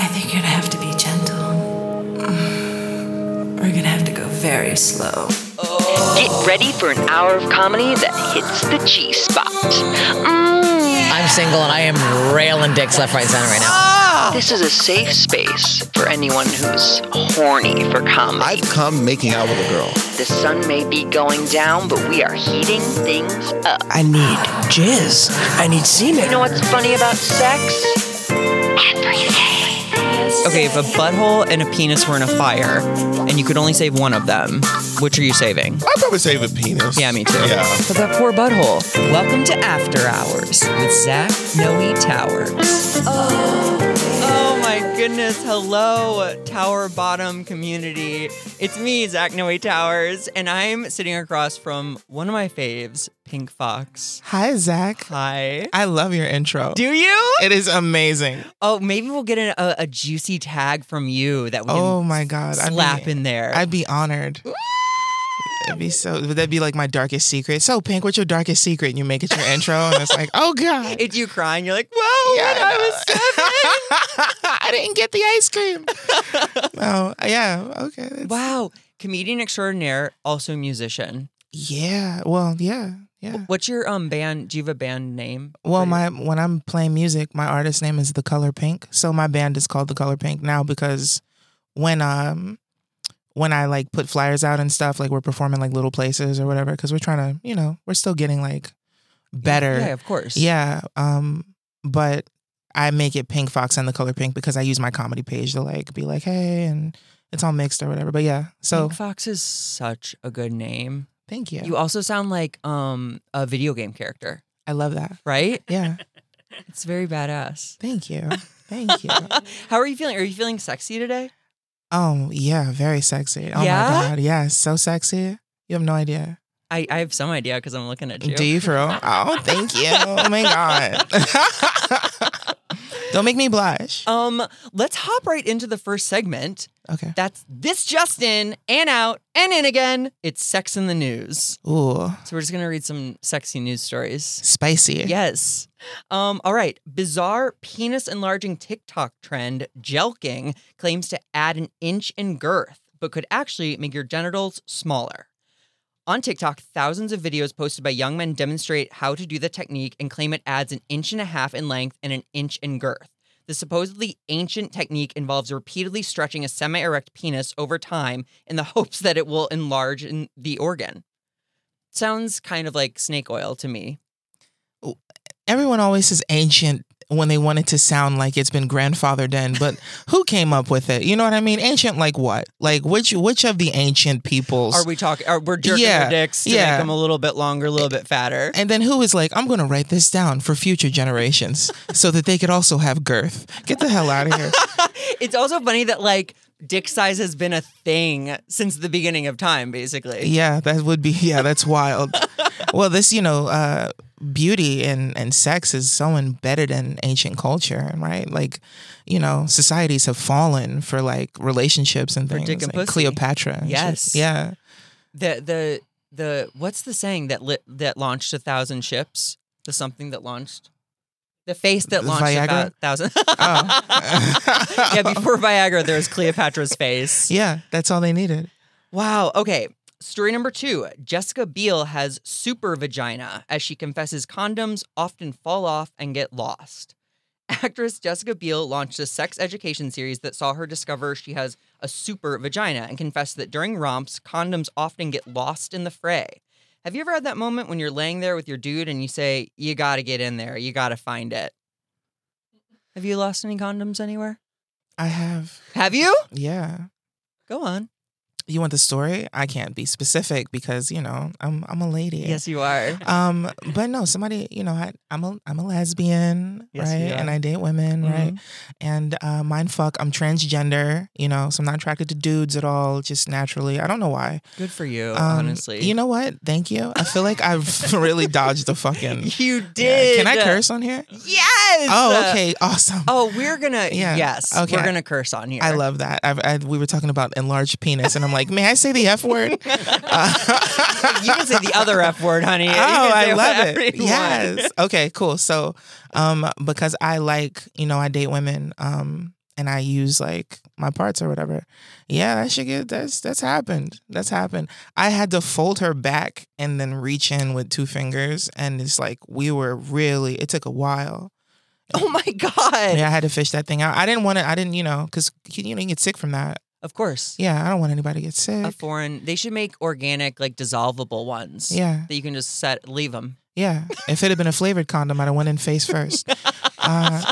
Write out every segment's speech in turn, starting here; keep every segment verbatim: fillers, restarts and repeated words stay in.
think you're gonna have to be gentle. We're gonna have to go very slow. Get ready for an hour of comedy that hits the G spot. Mm. I'm single and I am railing dicks left, right, center right now. This is a safe space for anyone who's horny for comedy. I've come making out with a girl. The sun may be going down, but we are heating things up. I need jizz. I need semen. You know what's funny about sex? Everything. Okay, if a butthole and a penis were in a fire, and you could only save one of them, which are you saving? I'd probably save a penis. Yeah, me too. Yeah. But that poor butthole. Welcome to After Hours with Zach Noe Towers. Oh. oh my goodness. Hello, Tower Bottom community. It's me, Zach Noe Towers, and I'm sitting across from one of my faves, Pink Fox. Hi, Zach. Hi. I love your intro. Do you? It is amazing. Oh, maybe we'll get a, a, a juicy tag from you that we can Oh my God. slap I'd be, in there. I'd be honored. It'd be so, would that be like my darkest secret? So, Pink, what's your darkest secret? And you make it your intro, and it's like, oh God. It's you crying. You're like, whoa, Yeah, when I I was seven. I didn't get the ice cream. No, yeah, okay. It's- Wow. Comedian extraordinaire, also musician. Yeah, well, yeah, yeah. What's your um band? Do you have a band name? Well, for my when I'm playing music, my artist name is The Color Pink. So my band is called The Color Pink now because when um when I like put flyers out and stuff, like we're performing like little places or whatever, because we're trying to, you know, we're still getting like better. Yeah, of course. Yeah. Um, but I make it Pink Fox and The Color Pink because I use my comedy page to like be like, hey, and it's all mixed or whatever. But yeah, so Pink Fox is such a good name. thank you. You also sound like um a video game character, I love that. right? Yeah. It's very badass. Thank you. Thank you. How are you feeling? Are you feeling sexy today? Oh, yeah, very sexy. Oh Yeah? my God. Yeah, so sexy. You have no idea. I, I have some idea because I'm looking at you. Do you for real? Oh, thank you. Oh my God. Don't make me blush. Um, let's hop right into the first segment. Okay. That's This Just In, and Out, and In Again. It's Sex in the News. Ooh, So we're just going to read some sexy news stories. spicy. Yes. Um, all right. Bizarre penis enlarging TikTok trend, jelking, claims to add an inch in girth, but could actually make your genitals smaller. On TikTok, thousands of videos posted by young men demonstrate how to do the technique and claim it adds an inch and a half in length and an inch in girth. The supposedly ancient technique involves repeatedly stretching a semi-erect penis over time in the hopes that it will enlarge in the organ. Sounds kind of like snake oil to me. Everyone always says ancient when they want it to sound like it's been grandfathered in, but who came up with it? You know what I mean? Ancient like what? Like which which of the ancient peoples? Are we talking? Are we're jerking Yeah, our dicks to yeah. make them a little bit longer, a little bit fatter? And then who is like, I'm going to write this down for future generations so that they could also have girth. Get the hell out of here. It's also funny that like dick size has been a thing since the beginning of time, basically. Yeah, that would be, yeah, that's wild. Well, this, you know, uh, beauty and, and sex is so embedded in ancient culture, right? Like, you know, societies have fallen for like relationships and For things. dick and like pussy. Cleopatra. and shit. Yes. Yeah. The the the what's the saying that lit, that launched a thousand ships? The something that launched. The face that launched Viagra? a thousand. Oh. Yeah, before Viagra, there was Cleopatra's face. Yeah, that's all they needed. Wow. Okay. Story number two. Jessica Biel has super vagina as she confesses condoms often fall off and get lost. Actress Jessica Biel launched a sex education series that saw her discover she has a super vagina and confessed that during romps, condoms often get lost in the fray. Have you ever had that moment when you're laying there with your dude and you say, you gotta get in there, you gotta find it? Have you lost any condoms anywhere? I have. Have you? Yeah. Go on. You want the story? I can't be specific because, you know, I'm I'm a lady. Yes, you are. Um, but no, somebody, you know, I, I'm a I'm a lesbian, Yes, right? you are. And I date women, Mhm. right? And uh, mind fuck, I'm transgender, you know, so I'm not attracted to dudes at all, just naturally. I don't know why. Good for you, Um, honestly. You know what? Thank you. I feel like I've really dodged the fucking. You Yeah. did. Can I curse on here? Yes. Oh, okay, awesome. Oh, we're gonna. Yeah. Yes. Okay. We're gonna curse on here. I love that. I've, I, we were talking about enlarged penis, and I'm like, may I say the F word? Uh, You can say the other F word, honey. You Oh, can say I love whatever it. you want. Yes. Okay, cool. So, um, because I like, you know, I date women, um, and I use like my parts or whatever. Yeah, that should get that's that's happened. That's happened. I had to fold her back and then reach in with two fingers, and it's like we were really. It took a while. Oh my God. Yeah, I had to fish that thing out. I didn't want to. I didn't, you know, because you know you get sick from that. Of course. Yeah, I don't want anybody to get sick. A foreign. They should make organic, like dissolvable ones. Yeah. That you can just set, leave them. Yeah, if it had been a flavored condom, I'd have went in face first. Uh,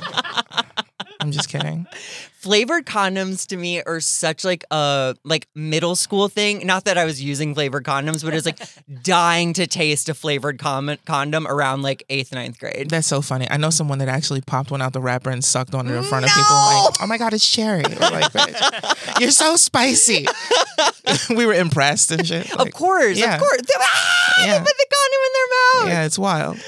I'm just kidding. Flavored condoms to me are such like a like middle school thing. Not that I was using flavored condoms, but it's like dying to taste a flavored com- condom around like eighth, ninth grade. That's so funny. I know someone that actually popped one out the wrapper and sucked on it in front of people. Like, oh my God, it's cherry. We're like, bitch, you're so spicy. We were impressed and shit. Like, of course, yeah. of course. Ah, Yeah. They put the condom in their mouth. Yeah, it's wild.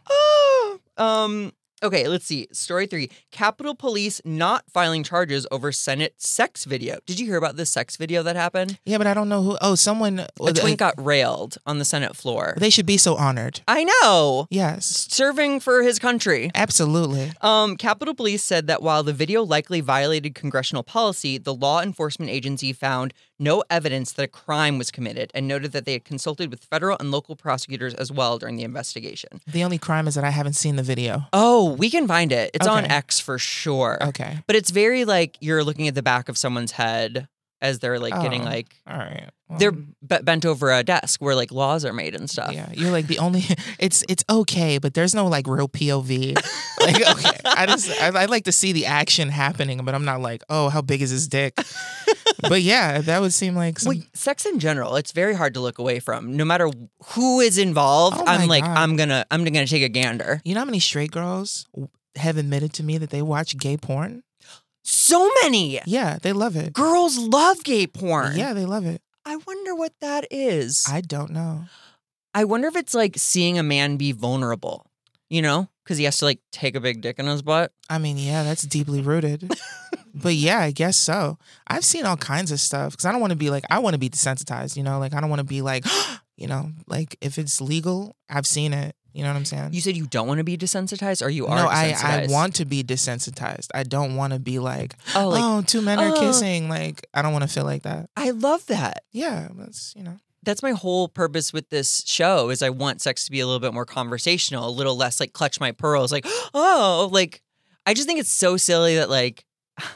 Oh. Um. Okay, let's see. Story three. Capitol Police not filing charges over Senate sex video. Did you hear about this sex video that happened? Yeah, but I don't know who. Oh, someone. A twink got railed on the Senate floor. They should be so honored. I know. Yes. Serving for his country. Absolutely. Um, Capitol Police said that while the video likely violated congressional policy, the law enforcement agency found no evidence that a crime was committed and noted that they had consulted with federal and local prosecutors as well during the investigation. The only crime is that I haven't seen the video. Oh, we can find it. It's on Okay. X for sure. Okay. But it's very like you're looking at the back of someone's head as they're like getting Oh, like All right. Well, they're b- bent over a desk where like laws are made and stuff. Yeah, you're like the only. It's it's okay, but there's no like real P O V. Like okay, I just I, I like to see the action happening, but I'm not like, oh, how big is his dick? But yeah, that would seem like some. Well, sex in general, it's very hard to look away from. No matter who is involved, Oh my I'm like, God. I'm gonna, I'm gonna take a gander. You know how many straight girls have admitted to me that they watch gay porn? So many Yeah, they love it. girls love gay porn. Yeah, they love it. I wonder what that is. I don't know. I wonder if it's like seeing a man be vulnerable, you know, because he has to like take a big dick in his butt. I mean, yeah, that's deeply rooted. But yeah, I guess so. I've seen all kinds of stuff because I don't want to be like, I want to be desensitized, you know, like I don't want to be like, you know, like if it's legal, I've seen it. You know what I'm saying? You said you don't want to be desensitized, or you are no, I, desensitized? I want to be desensitized. I don't want to be like, Oh, oh, like, two men are oh. kissing. Like, I don't want to feel like that. I love that. Yeah, that's, you know. That's my whole purpose with this show is I want sex to be a little bit more conversational, a little less like clutch my pearls, like, oh, like, I just think it's so silly that like,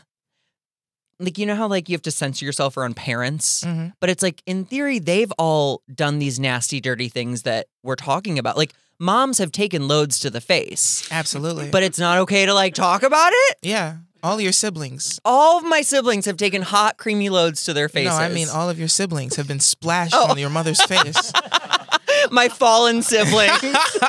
like, you know how like you have to censor yourself around parents, Mhm. but it's like in theory, they've all done these nasty, dirty things that we're talking about. Like moms have taken loads to the face, Absolutely. but it's not okay to like talk about it. yeah, all your siblings. All of my siblings have taken hot, creamy loads to their faces. No, I mean all of your siblings have been splashed Oh. on your mother's face. my fallen siblings.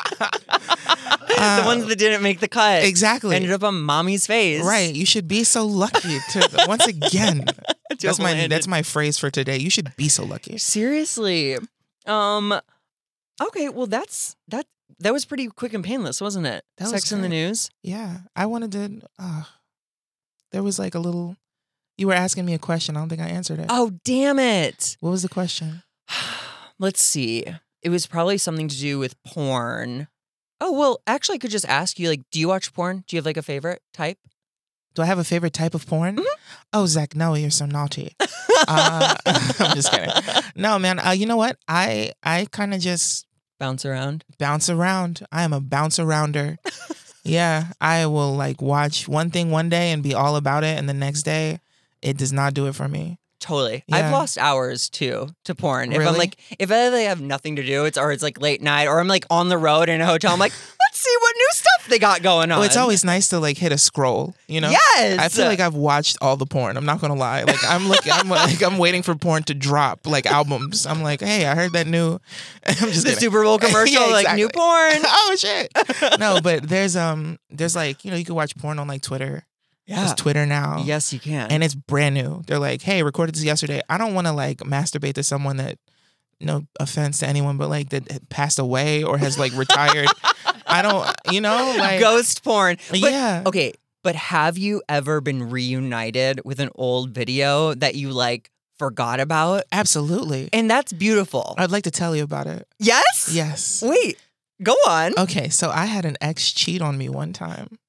The ones that didn't make the cut. Exactly. Ended up on mommy's face. Right. You should be so lucky to once again. That's have my landed. that's my phrase for today. You should be so lucky. Seriously. Um okay, well that's that that was pretty quick and painless, wasn't it? That was Sex in the great. news. Yeah. I wanted to uh, there was like a little you were asking me a question. I don't think I answered it. Oh, damn it. What was the question? Let's see. It was probably something to do with porn. Oh, well, actually I could just ask you, like, do you watch porn? Do you have like a favorite type? Do I have a favorite type of porn? Mm-hmm. Oh, Zach, no, you're so naughty. uh, I'm just kidding. No, man. Uh, you know what? I I kind of just Bounce around. bounce around. I am a bounce arounder. Yeah, I will like watch one thing one day and be all about it, and the next day, it does not do it for me. Totally. I've Yeah. lost hours too to porn. If I'm Really? like, if I like, have nothing to do, it's or it's like late night, or I'm like on the road in a hotel. I'm like, let's see what new stuff they got going on. Well, it's always nice to like hit a scroll. You know. Yes. I feel like I've watched all the porn. I'm not gonna lie. Like I'm looking. I'm like I'm waiting for porn to drop like albums. I'm like, hey, I heard that new. I'm just the kidding. Super Bowl commercial, Yeah, like new exactly. porn. Oh shit. No, but there's um there's like you know you can watch porn on like Twitter. There's Twitter now. Yes, you can. And it's brand new. They're like, hey, recorded this yesterday. I don't want to like masturbate to someone that, no offense to anyone, but like that passed away or has like retired. I don't, you know, like ghost porn. But, Yeah. Okay, but have you ever been reunited with an old video that you like forgot about? absolutely. And that's beautiful. I'd like to tell you about it. Yes? Yes. Wait, go on. Okay, so I had an ex cheat on me one time.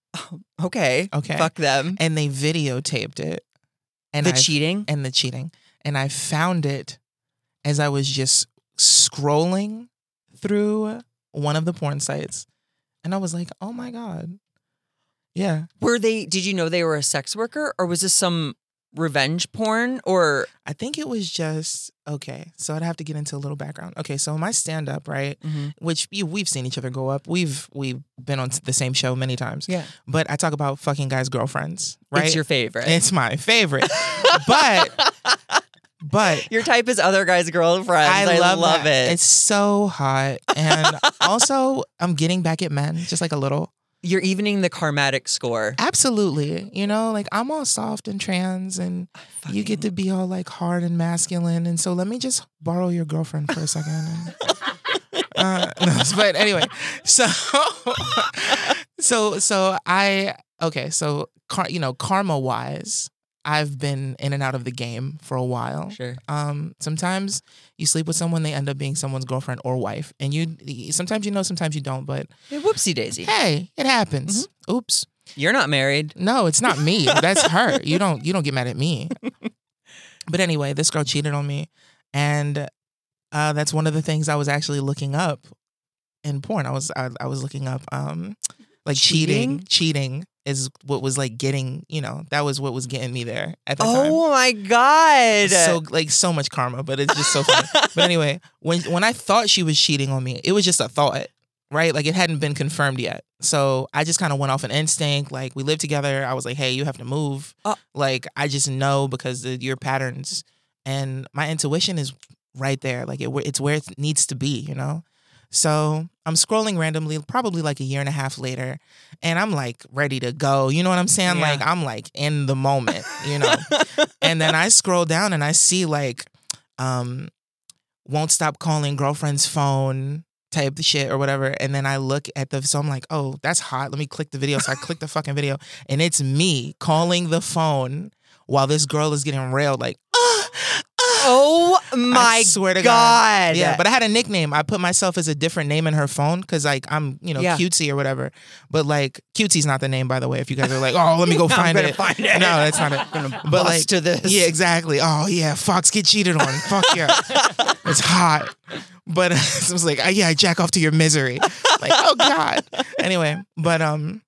Okay. Okay. Fuck them. And they videotaped it. And The I, cheating? And the cheating. And I found it as I was just scrolling through one of the porn sites. And I was like, oh my God. Yeah. Were they, did you know they were a sex worker or was this some revenge porn or? I think it was just, okay, so I'd have to get into a little background. Okay, so my stand-up, right, Mm-hmm. which you, we've seen each other go up. We've we've been on the same show many times. Yeah. But I talk about fucking guys' girlfriends, right? It's your favorite. It's my favorite. but, but. Your type is other guys' girlfriends. I, I love, love that. it. It's so hot. And also, I'm getting back at men, just like a little. You're evening the karmatic score. Absolutely. You know, like I'm all soft and trans and you get to be all like hard and masculine. And so let me just borrow your girlfriend for a second. And, uh, no, but anyway, so, so, so I, okay, so, car, you know, karma wise, I've been in and out of the game for a while. Sure. Um, sometimes you sleep with someone, they end up being someone's girlfriend or wife. And you, sometimes you know, sometimes you don't, but Yeah, whoopsie daisy. hey, it happens. Oops. You're not married. No, it's not me. That's her. You don't you don't get mad at me. But anyway, this girl cheated on me. And uh, that's one of the things I was actually looking up in porn. I was I, I was looking up um like cheating. Cheating? Cheating is what was like getting, you know, that was what was getting me there at the time. Oh my God. So like so much karma, but it's just so funny. But anyway, when when I thought she was cheating on me, it was just a thought, right? Like it hadn't been confirmed yet. So I just kind of went off an instinct. Like we lived together. I was like, hey, you have to move. Oh. Like I just know because of your patterns, and my intuition is right there. Like it, it's where it needs to be, you know. So I'm scrolling randomly, probably like a year and a half later, and I'm like ready to go. You know what I'm saying? Yeah. Like I'm like in the moment, you know. And then I scroll down and I see like, um, won't stop calling girlfriend's phone type of shit or whatever. And then I look at the, so I'm like, oh, that's hot. Let me click the video. So I click the fucking video, and it's me calling the phone while this girl is getting railed like, ah, ah. Oh my I swear to God. Yeah, but I had a nickname. I put myself as a different name in her phone because, like, I'm, you know, Yeah. cutesy or whatever. But, like, cutesie's not the name, by the way, if you guys are like, oh, let me go I'm find gonna it. find it. No, that's not it. But, bust like, to this. Yeah, exactly. Oh, yeah, Fox get cheated on. Fuck yeah. It's hot. But I was like, oh, yeah, I jack off to your misery. Like, oh, God. Anyway, but, um,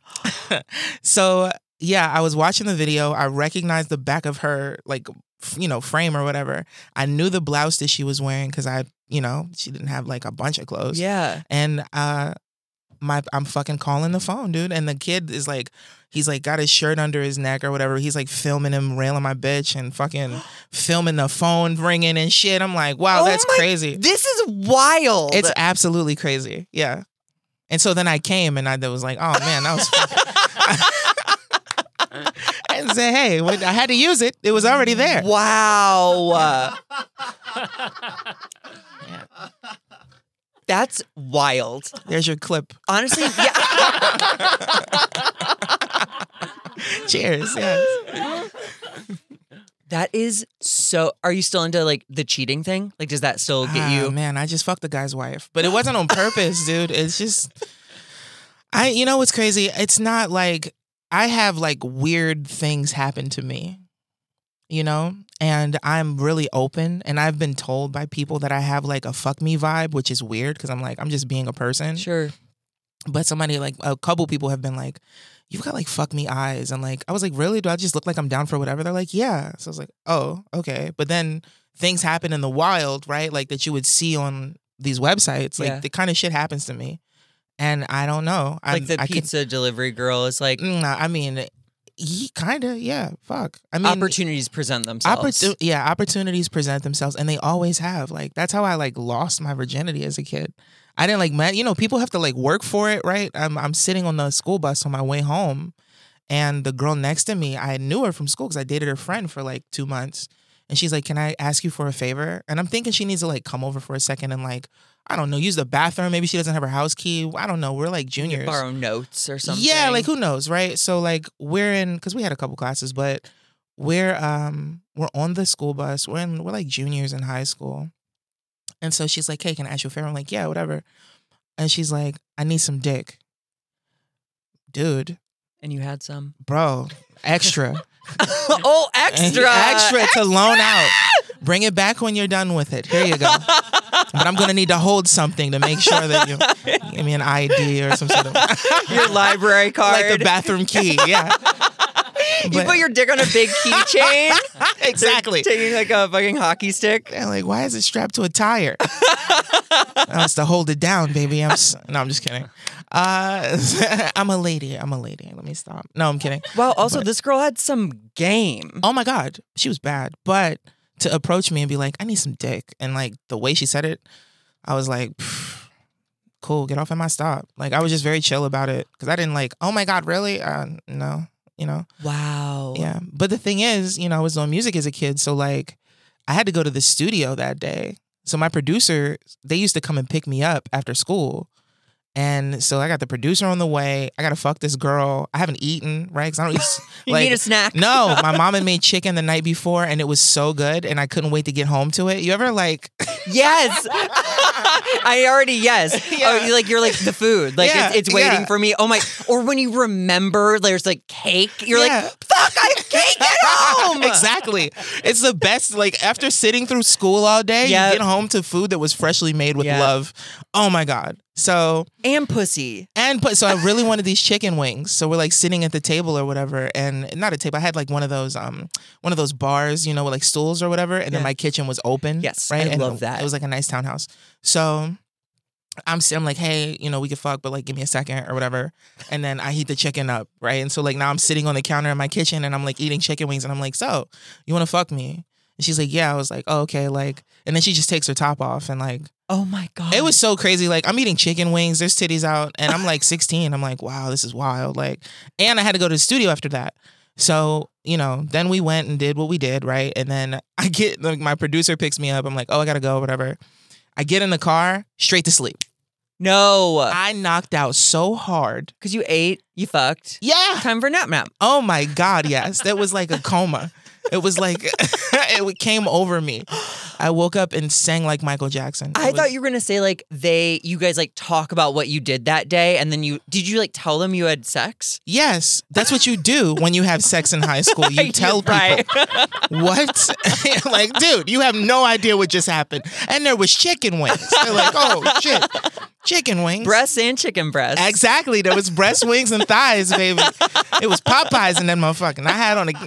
so, yeah, I was watching the video. I recognized the back of her, like, you know, frame or whatever. I knew the blouse that she was wearing because I, you know, she didn't have like a bunch of clothes. Yeah. And uh my I'm fucking calling the phone, dude. And the kid is like, he's like got his shirt under his neck or whatever. He's like filming him railing my bitch and fucking filming the phone ringing and shit. I'm like, wow, Oh that's my- crazy. This is wild. It's absolutely crazy. Yeah. And so then I came and I was like, oh man, that was fucking and said, hey, what- I had to use it. It was already there. Wow. That's wild. There's your clip. Honestly, yeah. Cheers. Yes. That is so. Are you still into like the cheating thing? Like, does that still get Ah, you? man, I just fucked the guy's wife. But it wasn't on purpose, dude. It's just I you know what's crazy? It's not like I have like weird things happen to me. You know? And I'm really open, and I've been told by people that I have like a fuck me vibe, which is weird because I'm like, I'm just being a person. Sure. But somebody, like a couple people have been like, you've got like fuck me eyes. And like, I was like, really? Do I just look like I'm down for whatever? They're like, yeah. So I was like, oh, okay. But then things happen in the wild, right? Like that you would see on these websites. Like Yeah. the kind of shit happens to me. And I don't know. I, Like the I could- pizza delivery girl is like Nah, I mean, kind of, yeah, fuck. I mean, opportunities present themselves. Opportu- yeah, opportunities present themselves, and they always have. Like that's how I like lost my virginity as a kid. I didn't like, man. You know, people have to like work for it, right? I'm I'm sitting on the school bus on my way home, and the girl next to me, I knew her from school because I dated her friend for like two months, and she's like, "Can I ask you for a favor?" And I'm thinking she needs to like come over for a second and like, I don't know, use the bathroom. Maybe she doesn't have her house key. I don't know. We're like juniors. borrow notes or something. Yeah, like who knows, right? So like we're in because we had a couple classes, but we're um we're on the school bus. We're in we're like juniors in high school, and so she's like, "Hey, can I ask you a favor?" I'm like, "Yeah, whatever." And she's like, "I need some dick." Dude, And you had some? Bro, extra. oh, extra. extra to loan out. Bring it back when you're done with it. Here you go. But I'm going to need to hold something to make sure that you give me an I D or some sort of... Your library card. Like the bathroom key, yeah. You But- put your dick on a big keychain. Exactly. They're taking like a fucking hockey stick. They're like, why is it strapped to a tire? That's to hold it down, baby. I'm s- no, I'm just kidding. Uh, I'm a lady. I'm a lady. Let me stop. No, I'm kidding. Wow. Also, But- this girl had some game. Oh my God, she was bad. But to approach me and be like, I need some dick, and like the way she said it, I was like, cool, get off at my stop. Like I was just very chill about it because I didn't like, oh my God, really? Uh, no, you know. Wow. Yeah. But the thing is, you know, I was doing music as a kid. So like I had to go to the studio that day. So my producer, they used to come and pick me up after school. And so I got the producer on the way. I got to fuck this girl. I haven't eaten, right? Because I don't eat. You like, need a snack. No, my mom had made chicken the night before and it was so good. And I couldn't wait to get home to it. You ever like... Yes. I already, yes. Yeah. Oh, you like, you're like the food. Like Yeah, it's, it's waiting yeah. for me. Oh my. Or when you remember there's like cake, you're Yeah. like, fuck, I have cake at home. Exactly. It's the best. Like after sitting through school all day, Yep. you get home to food that was freshly made with Yep. love. Oh my God. So... And pussy. And but so I really wanted these chicken wings. So we're like sitting at the table or whatever, and not a table. I had like one of those um one of those bars, you know, with like stools or whatever. And then Yeah. my kitchen was open. Yes, right. I and love that. It was like a nice townhouse. So I'm I'm like, hey, you know, we could fuck, but like give me a second or whatever. And then I heat the chicken up, right? And so like now I'm sitting on the counter in my kitchen and I'm like eating chicken wings, and I'm like, so you want to fuck me? And she's like, yeah. I was like, oh, okay, like, and then she just takes her top off and like. Oh my God. It was so crazy. Like I'm eating chicken wings, there's titties out, and I'm like sixteen. I'm like, wow, this is wild. Like, and I had to go to the studio after that. So, you know, then we went and did what we did, right? And then I get like my producer picks me up. I'm like, oh, I gotta go, whatever. I get in the car, straight to sleep. No. I knocked out so hard. Because you ate, you fucked. Yeah. Time for nap nap. Oh my God, yes. That was like a coma. It was like it came over me. I woke up and sang like Michael Jackson. It I was- thought you were gonna say like they, you guys like talk about what you did that day, and then you did you like tell them you had sex? Yes, that's what you do when you have sex in high school. You tell people, Right. what? Like, dude, you have no idea what just happened. And there was chicken wings. They're like, oh, shit. Chicken wings. Breasts and chicken breasts. Exactly. There was breast wings and thighs, baby. It was Popeyes in that motherfucking. I had on a,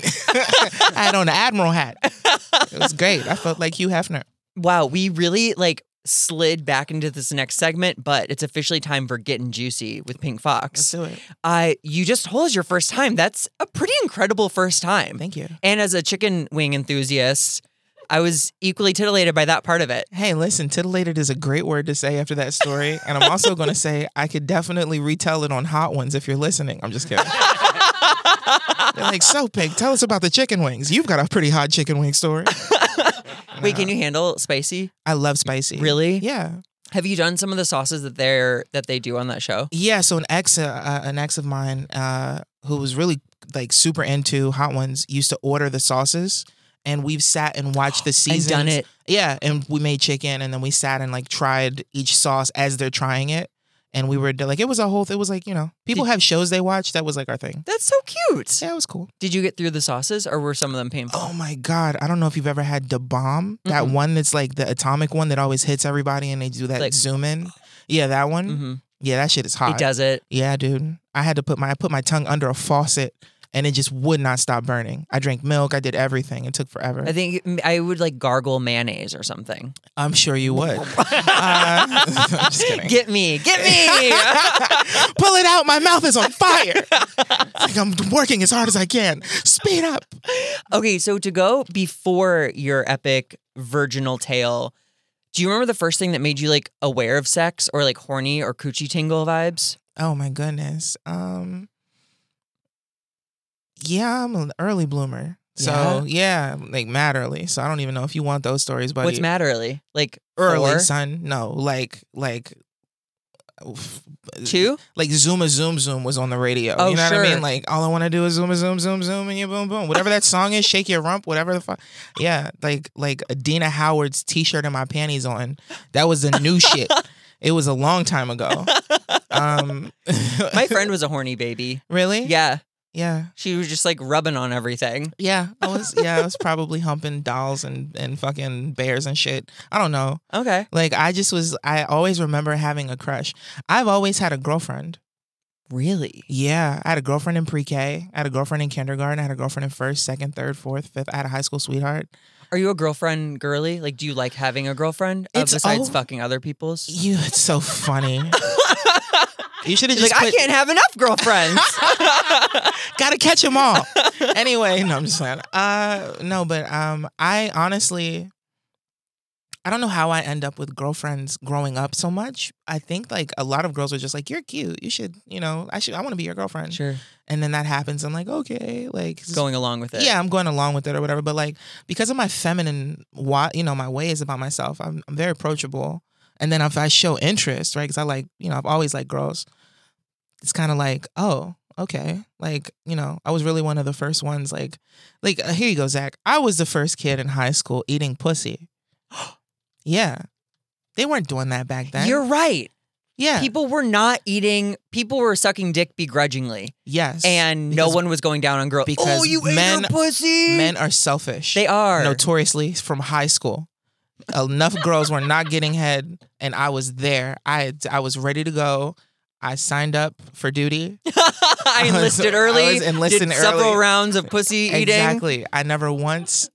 I had on an Admiral hat. It was great. I felt like Hugh Hefner. Wow, we really like slid back into this next segment, but it's officially time for Getting Juicy with Pink Let's Fox. do it. Uh, you just told us your first time. That's a pretty incredible first time. Thank you. And as a chicken wing enthusiast, I was equally titillated by that part of it. Hey, listen, titillated is a great word to say after that story. And I'm also going to say I could definitely retell it on Hot Ones if you're listening. I'm just kidding. They're like, so Pink, tell us about the chicken wings. You've got a pretty hot chicken wing story. Wait, can you handle spicy? I love spicy. Really? Yeah. Have you done some of the sauces that they're that they do on that show? Yeah. So an ex, uh, uh, an ex of mine, uh, who was really like super into Hot Ones, used to order the sauces, and we've sat and watched the seasons. done it. Yeah, and we made chicken, and then we sat and like tried each sauce as they're trying it, and we were like, it was a whole. It was like, you know, people Did- have shows they watch. That was like our thing. That's so cute. Yeah, it was cool. Did you get through the sauces, or were some of them painful? Oh my God. I don't know if you've ever had Da Bomb, that Mm-mm. one that's like the atomic one that always hits everybody and they do that Like- zoom in. Yeah, that one. Mm-hmm. Yeah, that shit is hot. It does it. Yeah, dude. I had to put my I put my tongue under a faucet and it just would not stop burning. I drank milk. I did everything. It took forever. I think I would like gargle mayonnaise or something. I'm sure you would. uh, I'm just kidding. Get me, get me. Pull it out. My mouth is on fire. It's like I'm working as hard as I can. Speed up. Okay, so to go before your epic virginal tale, do you remember the first thing that made you like aware of sex or like horny or coochie tingle vibes? Oh my goodness. Um. Yeah, I'm an early bloomer. So yeah, like mad early. So I don't even know if you want those stories, buddy. What's mad early? Like Early, four? son. No, like like Two? Like Zuma Zoom Zoom was on the radio. Oh, you know what I sure. mean? Like all I want to do is Zuma Zoom Zoom Zoom and you boom boom. Whatever that song is, shake your rump, whatever the fuck. Yeah, like like Adina Howard's t-shirt and my panties on. That was the new shit. It was a long time ago. Um, My friend was a horny baby. really? Yeah. Yeah. She was just like rubbing on everything. Yeah. I was. Yeah. I was probably humping dolls and and fucking bears and shit. I don't know. Okay. Like I just was. I always remember having a crush. I've always had a girlfriend. Really? Yeah, I had a girlfriend in pre-K. I had a girlfriend in kindergarten. I had a girlfriend in first, second, third, fourth, fifth. I had a high school sweetheart. Are you a girlfriend girly? Like, do you like having a girlfriend uh, It's besides all- fucking other people's? You, it's so funny. You should have She's just like, I put, can't have enough girlfriends. gotta catch them all. Anyway, no, I'm just saying. Uh, no, but um, I honestly, I don't know how I end up with girlfriends growing up so much. I think like a lot of girls are just like, you're cute. You should, you know, I should, I want to be your girlfriend. Sure. And then that happens. I'm like, okay, like this is- Going along with it. Yeah, I'm going along with it or whatever. But like because of my feminine, wa- you know, my ways about myself, I'm, I'm very approachable. And then if I show interest, right? Because I like, you know, I've always liked girls. It's kind of like, oh, okay. Like, you know, I was really one of the first ones. Like, like uh, here you go, Zach. I was the first kid in high school eating pussy. Yeah, they weren't doing that back then. You're right. yeah, People were not eating, people were sucking dick begrudgingly. yes, And no Because one was going down on girls. because Oh, you men- ate her pussy. men are selfish. They are. Notoriously from high school. Enough girls were not getting head, and I was there. I I was ready to go. I signed up for duty. I I was- enlisted I early. was enlisting did several early. rounds of pussy eating. Exactly. I never once,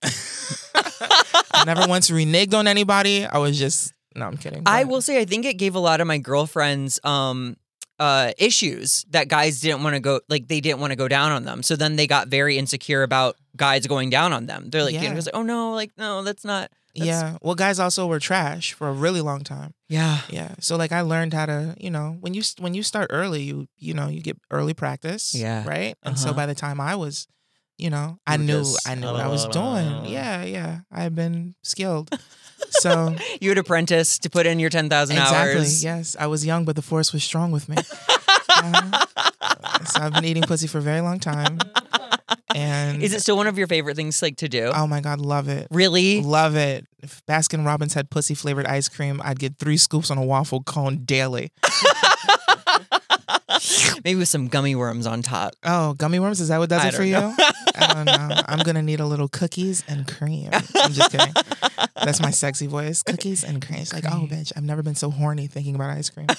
I never once reneged on anybody. I was just no. I'm kidding. I But- will say, I think it gave a lot of my girlfriends um, uh, issues that guys didn't want to go, like they didn't want to go down on them. So then they got very insecure about guys going down on them. They're like, Yeah. you know, it's like, oh no, like no, that's not. That's, Yeah. Well, guys also were trash for a really long time. yeah. Yeah. So like I learned how to, you know, when you when you start early, you you know you get early practice. Yeah. Right. And so Uh-huh. by the time I was, you know, I were knew just- I knew what I was doing. Yeah. Yeah. I had been skilled. So You had apprenticed to put in your ten thousand exactly. hours. Yes. I was young, but the force was strong with me. Uh, so I've been eating pussy for a very long time. And Is it still one of your favorite things like to do? oh my God, love it. Really? Love it. If Baskin Robbins had pussy flavored ice cream, I'd get three scoops on a waffle cone daily. Maybe with some gummy worms on top. Oh, gummy worms? Is that what does I it for don't you? know. I don't know. I'm gonna need a little cookies and cream. I'm just kidding. That's my sexy voice. Cookies and cream. It's like, oh, bitch, I've never been so horny thinking about ice cream.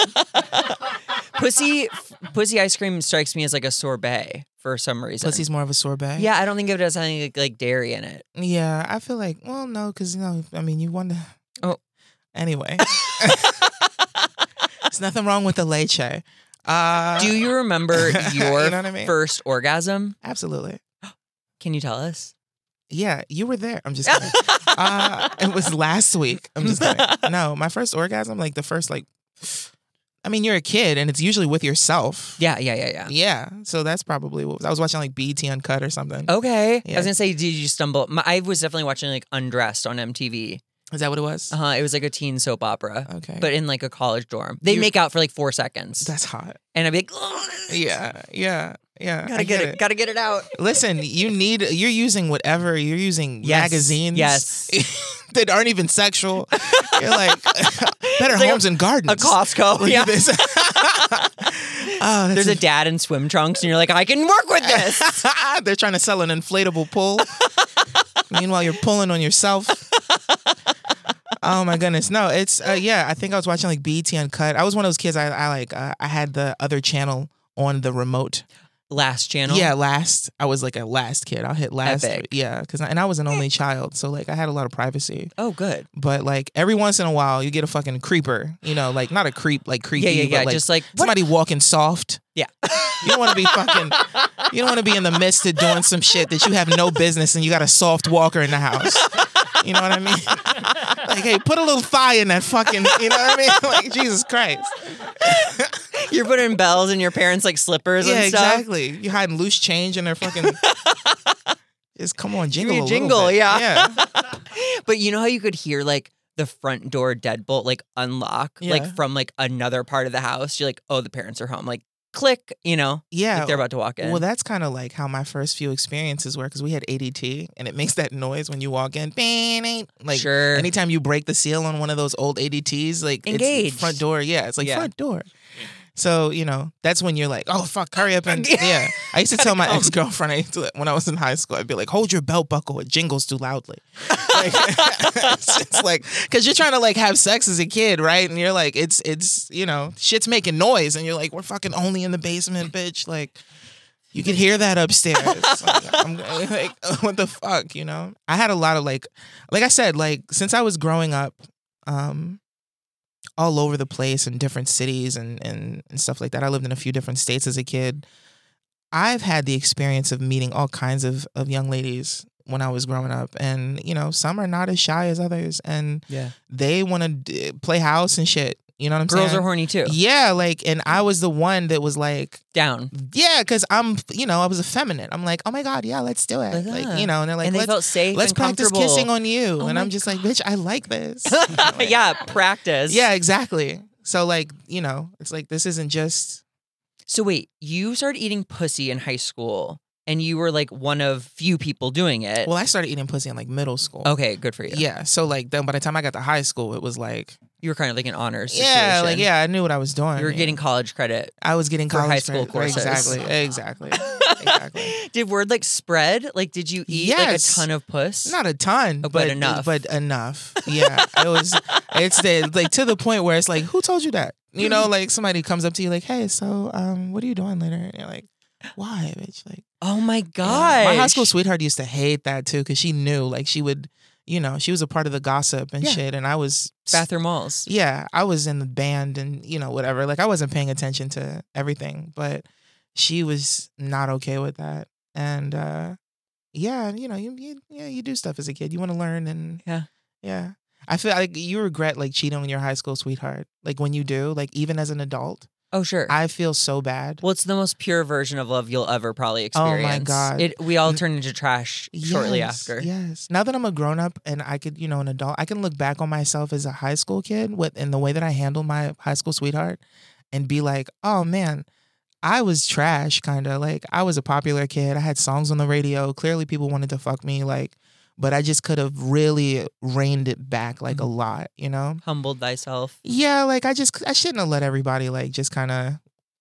Pussy, pussy ice cream strikes me as like a sorbet for some reason. Pussy's more of a sorbet. Yeah, I don't think of it as having like, like dairy in it. Yeah, I feel like, well, no, because, you know, I mean, you want to. Oh. Anyway. There's nothing wrong with the leche. Uh, Do you remember your You know what I mean? first orgasm? Absolutely. Can you tell us? Yeah, you were there. I'm just kidding. uh, it was last week. I'm just kidding. No, my first orgasm, like the first, like, I mean, you're a kid and it's usually with yourself. Yeah, yeah, yeah, yeah. Yeah. So that's probably what I was watching, like B E T Uncut or something. Okay. I Yeah. was gonna say, did you stumble? My, I was definitely watching like Undressed on M T V. Is that what it was? Uh huh. It was like a teen soap opera, Okay. but in like a college dorm. They You- make out for like four seconds, That's hot. and I'd be like, Yeah. Yeah. Yeah. gotta I get it, gotta get it out. Listen, you need, you're using whatever, you're using Yes, magazines. yes. that aren't even sexual. You're like, Better like Homes and Gardens. A Costco. Look Yeah. at this. Oh, that's There's a dad in swim trunks, and you're like, I can work with this. They're trying to sell an inflatable pool. Meanwhile, you're pulling on yourself. Oh my goodness. No, it's uh, yeah. I think I was watching like B E T Uncut. I was one of those kids. I, I like. Uh, I had the other channel on the remote. Last channel. Yeah, last. I was like a last kid. I'll hit last. Epic. Yeah, because and I was an only child, so like I had a lot of privacy. Oh, good. But like every once in a while, you get a fucking creeper. You know, like not a creep, like creepy. Yeah, yeah, yeah. But like Just like what? somebody walking soft. Yeah. You don't want to be fucking. You don't want to be in the midst of doing some shit that you have no business, and you got a soft walker in the house. You know what I mean? Like, hey, put a little thigh in that fucking. You know what I mean? Like, Jesus Christ. You're putting bells in your parents' like slippers Yeah, and stuff. exactly. You hiding loose change in their fucking. Just come on, jingle me a a little jingle, bit. yeah. Yeah. But you know how you could hear like the front door deadbolt like unlock Yeah. like from like another part of the house. You're like, oh, the parents are home. Like click, you know, Yeah. like they're about to walk in. Well, that's kind of like how my first few experiences were because we had A D T and it makes that noise when you walk in. Bing, like Sure. anytime you break the seal on one of those old A D Ts, like Engaged. it's front door. Yeah, it's like Yeah. front door. So, you know, that's when you're like, oh, fuck, hurry up. And yeah. I used to tell my ex-girlfriend I used to, when I was in high school, I'd be like, hold your belt buckle. It jingles too loudly. Like, it's, it's like, because you're trying to like have sex as a kid, right? And you're like, it's, it's, you know, shit's making noise. And you're like, we're fucking only in the basement, bitch. Like, you could hear that upstairs. Like, I'm like, what the fuck, you know? I had a lot of like, like I said, like, since I was growing up, um, all over the place in different cities and, and, and stuff like that. I lived in a few different states as a kid. I've had the experience of meeting all kinds of, of young ladies when I was growing up. And, you know, some are not as shy as others. And yeah. they want to d- play house and shit. You know what I'm Girls saying? Girls are horny too. Yeah, like, and I was the one that was like... Down. Yeah, because I'm, you know, I was effeminate. I'm like, oh my God, yeah, let's do it. Like, like, you know, and they're like, and they let's, felt safe let's and practice comfortable. kissing on you. Oh and I'm just God. like, bitch, I like this. You know, like, yeah, practice. Yeah, exactly. So like, you know, it's like, this isn't just... So wait, you started eating pussy in high school and you were like one of few people doing it. Well, I started eating pussy in like middle school. Okay, good for you. Yeah. So like then by the time I got to high school, it was like... You were kind of like an honors situation. Yeah, like, yeah, I knew what I was doing. You were yeah. getting college credit. I was getting for college high school credit. courses. Exactly, exactly, exactly. Did word like spread? Like, did you eat Yes. like a ton of puss? Not a ton, Oh, but, but enough. But enough. Yeah, it was. It's the, like to the point where it's like, who told you that? You know, like somebody comes up to you like, hey, so um, what are you doing later? And you're like, why, bitch? Like, Oh my yeah. god! My high school sweetheart used to hate that too because she knew, like, she would, you know, she was a part of the gossip and Yeah. shit, and I was bathroom walls. Yeah, I was in the band and, you know, whatever. Like, I wasn't paying attention to everything, but she was not okay with that. And, uh, yeah, you know, you, you yeah, you do stuff as a kid. You want to learn and, Yeah. yeah. I feel like you regret, like, cheating on your high school sweetheart. Like, when you do, like, even as an adult, Oh sure. I feel so bad. well, it's the most pure version of love you'll ever probably Oh, my experience. God. It. We all turn into trash shortly Yes, after. Yes. Now that I'm a grown up and I could, you know, an adult, I can look back on myself as a high school kid with in the way that I handled my high school sweetheart and be like, oh man, I was trash, kind of. Like, I was a popular kid. I had songs on the radio. Clearly people wanted to fuck me, like, but I just could have really reined it back like a lot, you know? Humbled thyself. Yeah, like I just I shouldn't have let everybody like just kind of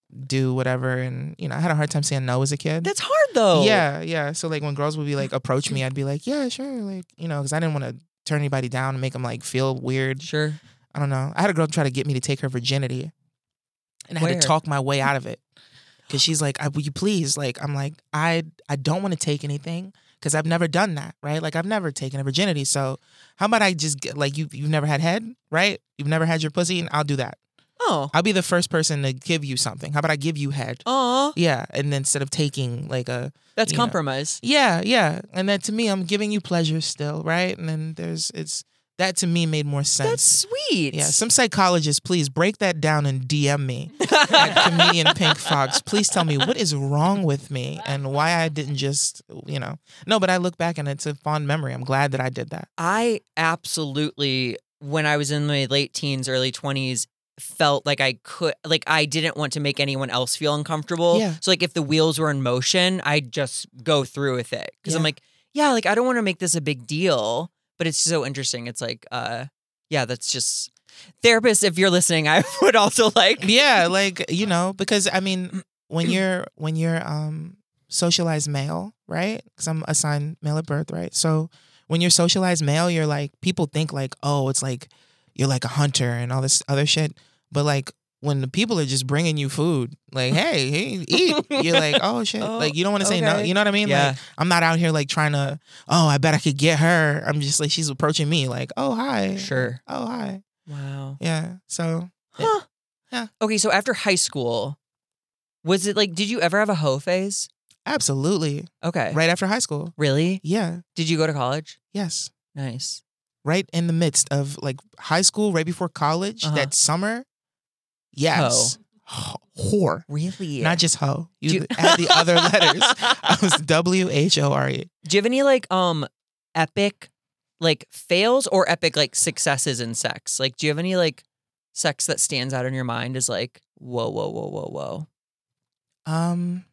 do whatever, and you know, I had a hard time saying no as a kid. That's hard though. Yeah, yeah. So like when girls would be like approach me, I'd be like, yeah, sure, like, you know, because I didn't want to turn anybody down and make them like feel weird. Sure. I don't know. I had a girl try to get me to take her virginity, and I had Where? to talk my way out of it because she's like, I, "Will you please?" Like, I'm like, I I don't want to take anything because I've never done that, right? Like, I've never taken a virginity. So how about I just get like you you've never had head, right? You've never had your pussy, and I'll do that. Oh. I'll be the first person to give you something. How about I give you head? Aw. Yeah, and then instead of taking like a That's you know. compromise. Yeah, yeah. And then to me, I'm giving you pleasure still, right? And then there's it's that to me made more sense. That's sweet. Yeah, some psychologists, please break that down and D M me at comedian Pink Fox. Please tell me what is wrong with me and why I didn't just, you know. No, but I look back and it's a fond memory. I'm glad that I did that. I absolutely, when I was in my late teens, early twenties, felt like I could, like I didn't want to make anyone else feel uncomfortable. Yeah. So like if the wheels were in motion, I'd just go through with it. Because I'm Yeah. like, yeah, like I don't want to make this a big deal, but it's so interesting. It's like, uh, yeah, that's just, therapists, if you're listening, I would also like. Yeah, like, you know, because I mean, when you're when you're um socialized male, right? Because I'm assigned male at birth, right? So when you're socialized male, you're like, people think like, oh, it's like you're like a hunter and all this other shit. But like when the people are just bringing you food, like, hey, hey, eat, you're like, oh shit, Oh, like you don't want to say no. okay. You know what I mean? Yeah. Like I'm not out here like trying to, oh, I bet I could get her. I'm just like, she's approaching me like, oh hi, Sure. oh hi, Wow. yeah. So Huh. Yeah. Okay, so after high school, was it like, did you ever have a hoe phase? absolutely, Okay. right after high school, Really? yeah, Did you go to college? yes. Nice. Right in the midst of like high school, right before college, Uh-huh. that summer. Yes. Ho- Whore. Really? Not just hoe. You Do you- add the other letters. I was W H O R E. Do you have any like um epic like fails or epic like successes in sex? Like, do you have any like sex that stands out in your mind as like whoa, whoa, whoa, whoa, whoa? Um.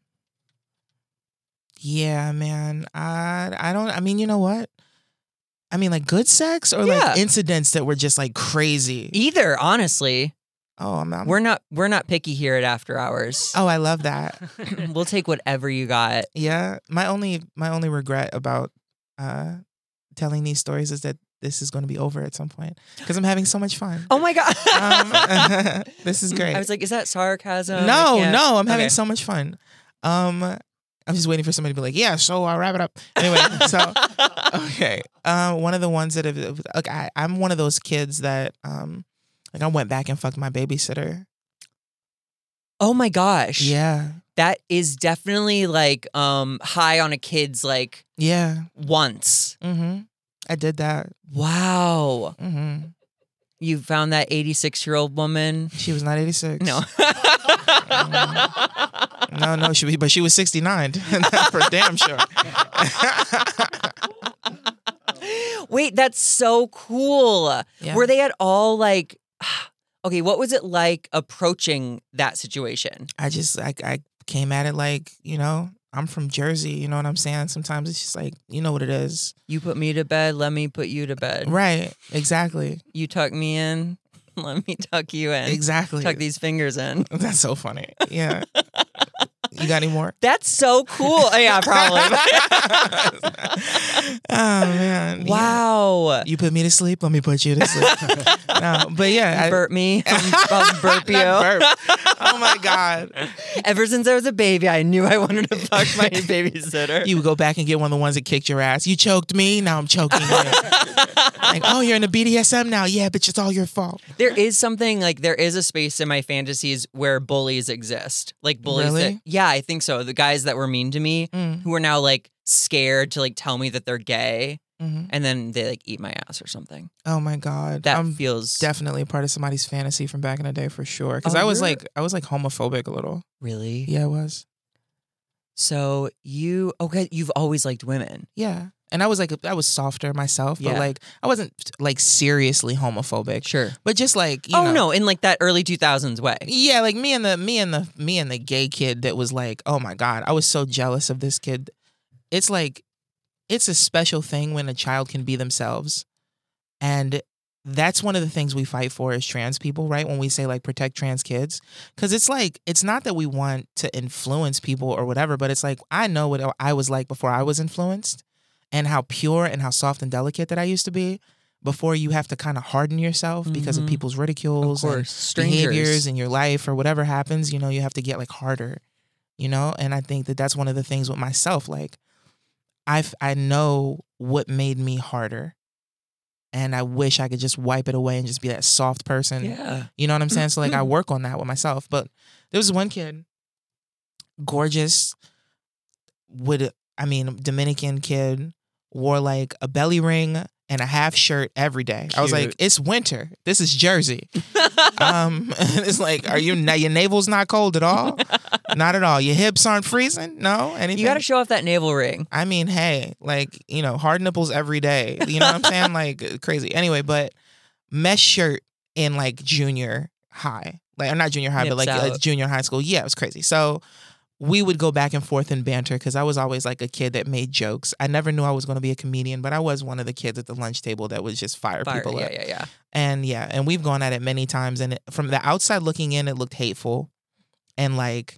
Yeah, man. I I don't. I mean, you know what? I mean, like good sex or Yeah. like incidents that were just like crazy. Either, honestly. Oh, I'm not. We're not we're not picky here at After Hours. Oh, I love that. We'll take whatever you got. Yeah. My only my only regret about uh, telling these stories is that this is going to be over at some point because I'm having so much fun. Oh my god. Um, this is great. I was like, is that sarcasm? no, I can't- no, I'm having Okay. so much fun. Um, I'm just waiting for somebody to be like, yeah, so I'll wrap it up. Anyway, so okay. Uh, one of the ones that have, like, I, I'm one of those kids that, um, like, I went back and fucked my babysitter. Oh my gosh. Yeah, That is definitely like um high on a kid's like yeah. once. Mm-hmm. I did that. Wow. Mm-hmm. You found that eighty-six-year-old woman? She was not eighty-six. No. no, no. She was, but she was sixty-nine for damn sure. Wait, that's so cool. Yeah. Were they at all like, okay, what was it like approaching that situation? I just, I, I came at it like, you know, I'm from Jersey. You know what I'm saying? Sometimes it's just like, you know what it is. You put me to bed, let me put you to bed. Right. Exactly. You tuck me in, let me tuck you in. Exactly. Tuck these fingers in. That's so funny. Yeah. You got any more? That's so cool. Oh, yeah, probably. Oh man. Yeah. Wow. You put me to sleep, let me put you to sleep. No, but yeah. I, Burp me. I'll burp you. Not burp. Oh my God. Ever since I was a baby, I knew I wanted to fuck my babysitter. You would go back and get one of the ones that kicked your ass. You choked me, now I'm choking you. Like, oh, you're in the B D S M now. Yeah, bitch, it's all your fault. There is something like there is a space in my fantasies where bullies exist. Like bullies Really? that, yeah, I think so. The guys that were mean to me Mm. who are now like scared to like tell me that they're gay hmm and then they like eat my ass or something. Oh my God. That I'm feels definitely a part of somebody's fantasy from back in the day for sure. Because Oh, I was you're- like, I was like homophobic a little. really. Yeah, I was. So you okay, you've always liked women. Yeah. And I was like, I was softer myself, but Yeah. like, I wasn't like seriously homophobic. Sure. But just like, you Oh know, no, in like that early two thousands way. yeah, like me and the me and the me and the gay kid that was like, oh my God, I was so jealous of this kid. It's like, it's a special thing when a child can be themselves. And that's one of the things we fight for as trans people, right? When we say like protect trans kids. Cause it's like, it's not that we want to influence people or whatever, but it's like, I know what I was like before I was influenced and how pure and how soft and delicate that I used to be before you have to kind of harden yourself because of Mhm. people's ridicules Of and course. Strangers. behaviors in your life or whatever happens, you know, you have to get like harder, you know? And I think that that's one of the things with myself. Like, I I know what made me harder. And I wish I could just wipe it away and just be that soft person. Yeah. You know what I'm saying? So like I work on that with myself. But there was one kid, gorgeous, would I mean, Dominican kid, wore like a belly ring and a half shirt every day. I was like, Cute. it's winter. This is Jersey. um, it's like, are you your navel's not cold at all? Not at all. Your hips aren't freezing? No? Anything? You gotta show off that navel ring. I mean, hey, like, you know, hard nipples every day. You know what I'm saying? Like crazy. Anyway, but mesh shirt in like junior high. Like, or not junior high, but Nips like uh, out. junior high school. Yeah, it was crazy. So we would go back and forth in banter because I was always like a kid that made jokes. I never knew I was going to be a comedian, but I was one of the kids at the lunch table that would just fire, Fire. people Yeah, up. yeah, yeah. And yeah, and we've gone at it many times. And it, from the outside looking in, it looked hateful. And like,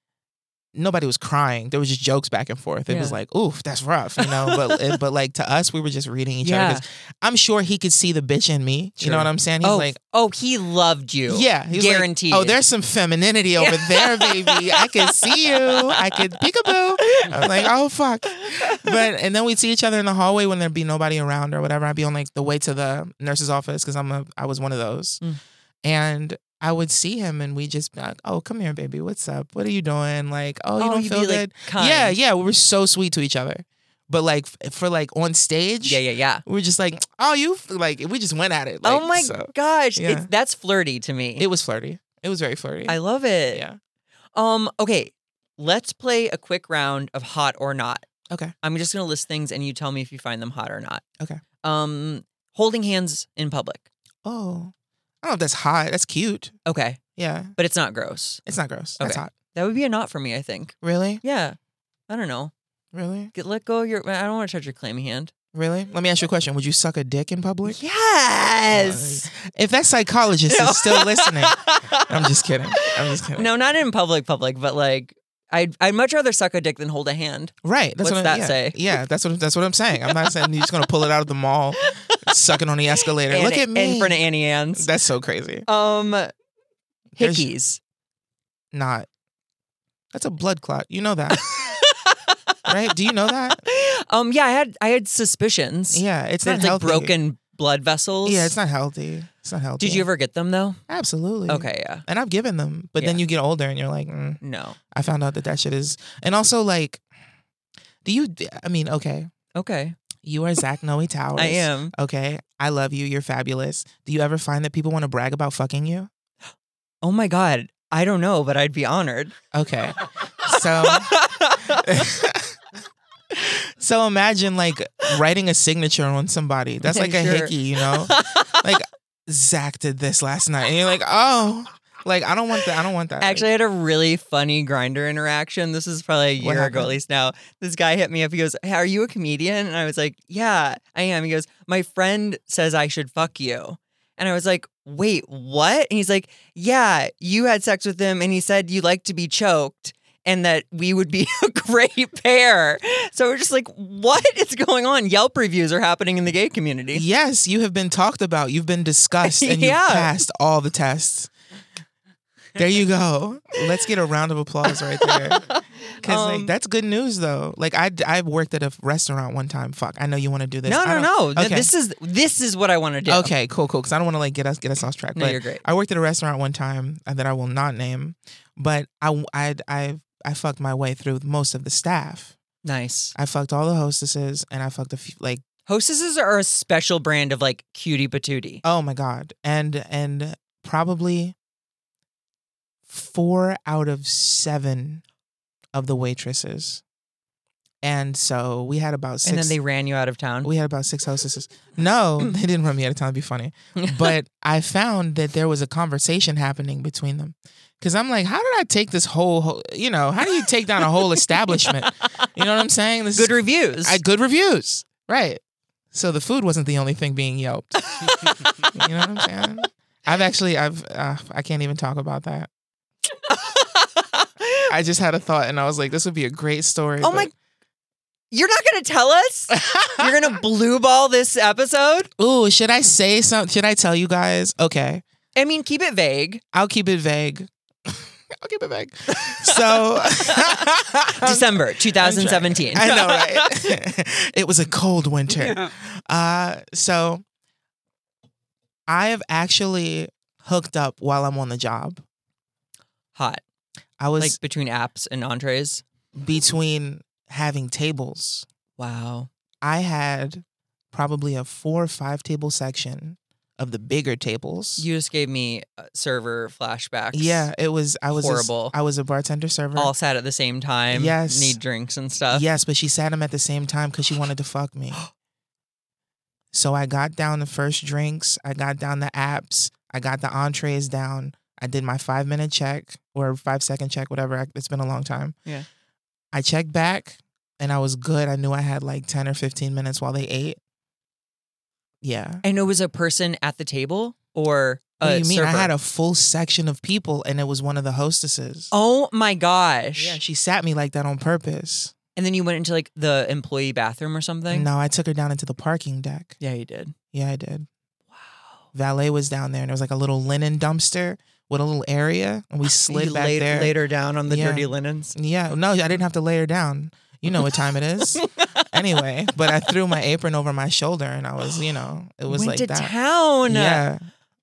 nobody was crying. There was just jokes back and forth. It was Yeah. like, oof, that's rough, you know. But it, but like to us, we were just reading each Yeah. other. 'Cause I'm sure he could see the bitch in me. You know Sure. what I'm saying? He's oh, like, oh, he loved you. yeah, he's like, guaranteed. oh, there's some femininity over there, baby. I can see you. I could peekaboo. I'm like, oh fuck. But and then we'd see each other in the hallway when there'd be nobody around or whatever. I'd be on like the way to the nurse's office because I'm a I was one of those, Mm. and I would see him and we just be like, oh, come here, baby. What's up? What are you doing? Like, oh, you Oh, don't you'd feel be, like, good? kind. Yeah, yeah. We were so sweet to each other. But like f- for like on stage, Yeah, yeah, yeah. we were just like, oh, you f-, like we just went at it. Like, oh my so gosh, yeah. it's, that's flirty to me. It was flirty. It was very flirty. I love it. yeah. Um. Okay, let's play a quick round of hot or not. Okay. I'm just gonna list things and you tell me if you find them hot or not. Okay. Um. Holding hands in public. Oh, I don't know if that's hot. That's cute. Okay, Yeah, but it's not gross. it's not gross. That's Okay. hot. That would be a not for me. I think. Really? Yeah. I don't know. Really? Get let go of your. I don't want to touch your clammy hand. Really? Let me ask you a question. Would you suck a dick in public? Yes. If that psychologist is still listening, I'm just kidding. I'm just kidding. No, not in public, public, but like, I'd I'd much rather suck a dick than hold a hand. Right. That's What's what that I, yeah, say? Yeah, that's what that's what I'm saying. I'm not saying you're just gonna pull it out of the mall, suck it on the escalator. And Look at me in front of Annie Ann's. That's so crazy. Um, There's- hickeys. Not. That's a blood clot. You know that, right? Do you know that? Um, yeah, I had I had suspicions. Yeah, it's that not it's like healthy. broken blood vessels. Yeah, it's not healthy. It's not healthy. Did you ever get them though? Absolutely. Okay, yeah. And I've given them, but then Yeah. you get older and you're like, mm, No. I found out that that shit is. And also, like, do you? I mean, okay, Okay. you are Zach Noe Towers. I am. Okay, I love you. You're fabulous. Do you ever find that people want to brag about fucking you? Oh my God. I don't know, but I'd be honored. Okay, so. So imagine like writing a signature on somebody. That's like a Sure. hickey, you know? Like Zach did this last night. And you're like, oh, like I don't want that. I don't want that. Actually, I had a really funny Grindr interaction. This is probably a What year ago, at happened? least now. This guy hit me up. He goes, hey, are you a comedian? And I was like, yeah, I am. He goes, my friend says I should fuck you. And I was like, wait, what? And he's like, yeah, you had sex with him and he said you like to be choked and that we would be a great pair. So we're just like, what is going on? Yelp reviews are happening in the gay community. Yes, you have been talked about. You've been discussed and you've Yeah. passed all the tests. There you go. Let's get a round of applause right there. Because Um, like that's good news though. Like I I worked at a restaurant one time. Fuck, I know you want to do this. No, I no, don't- no. Th- Okay. This is this is what I want to do. Okay, cool, cool. Because I don't want to like get us get us off track. No, but you're great. I worked at a restaurant one time uh, that I will not name, but I I I I fucked my way through most of the staff. Nice. I fucked all the hostesses, and I fucked a few like Hostesses are a special brand of like cutie patootie. oh my god, and and probably four out of seven of the waitresses. And so we had about six. And then they ran you out of town. We had about six hostesses. No, they didn't run me out of town. It'd be funny. But I found that there was a conversation happening between them. Because I'm like, how did I take this whole, whole- you know, how do you take down a whole establishment? You know what I'm saying? This Good is, reviews. I, good reviews. Right. So the food wasn't the only thing being yelped. You know what I'm saying? I've actually, I've, uh, I can't even talk about that. I just had a thought and I was like, this would be a great story. Oh but- my- You're not going to tell us? You're going to blue ball this episode? Ooh, should I say something? Should I tell you guys? Okay. I mean, keep it vague. I'll keep it vague. I'll keep it vague. So December twenty seventeen. I know, right? It was a cold winter. Uh, so I have actually hooked up while I'm on the job. Hot. I was Like between apps and entrees. between having tables. Wow. I had probably a four or five table section of the bigger tables. You just gave me uh, server flashbacks. Yeah, it was. I was a- Horrible. I was a bartender server. All sat at the same time. Yes. Need drinks and stuff. Yes, but she sat him at the same time because she wanted to fuck me. So I got down the first drinks. I got down the apps. I got the entrees down. I did my five minute check or five second check, whatever. It's been a long time. Yeah. I checked back and I was good. I knew I had like ten or fifteen minutes while they ate. Yeah. And it was a person at the table or a What do you mean? server? I had a full section of people and it was one of the hostesses. Oh my gosh. Yeah, she sat me like that on purpose. And then you went into like the employee bathroom or something? No, I took her down into the parking deck. Yeah, you did. Yeah, I did. Wow. Valet was down there and there was like a little linen dumpster with a little area and we slid you back laid, there. laid her down on the Yeah. dirty linens. Yeah, no, I didn't have to lay her down. You know what time it is. Anyway, but I threw my apron over my shoulder and I was, you know, it was Went like to that. town. Yeah.